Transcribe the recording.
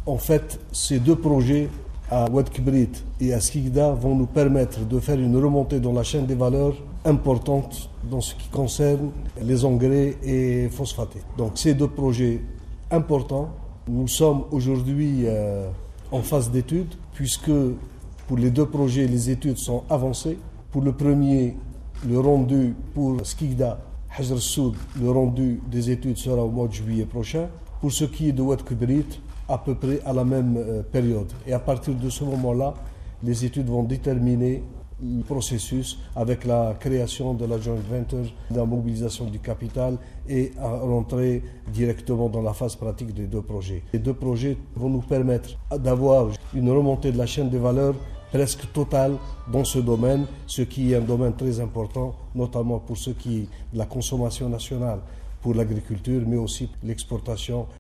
En fait, ces deux projets à Oued Kibrit et à Skikda vont nous permettre de faire une remontée dans la chaîne des valeurs importante dans ce qui concerne les engrais et phosphatés. Donc ces deux projets importants, nous sommes aujourd'hui en phase d'étude puisque pour les deux projets, les études sont avancées. Pour le premier, le rendu pour Skikda, Hajr Soud, le rendu des études sera au mois de juillet prochain. Pour ce qui est de Oued Kibrit, à peu près à la même période. Et à partir de ce moment-là, les études vont déterminer le processus avec la création de la joint venture, la mobilisation du capital et à rentrer directement dans la phase pratique des deux projets. Les deux projets vont nous permettre d'avoir une remontée de la chaîne des valeurs presque totale dans ce domaine, ce qui est un domaine très important, notamment pour ce qui est de la consommation nationale pour l'agriculture, mais aussi l'exportation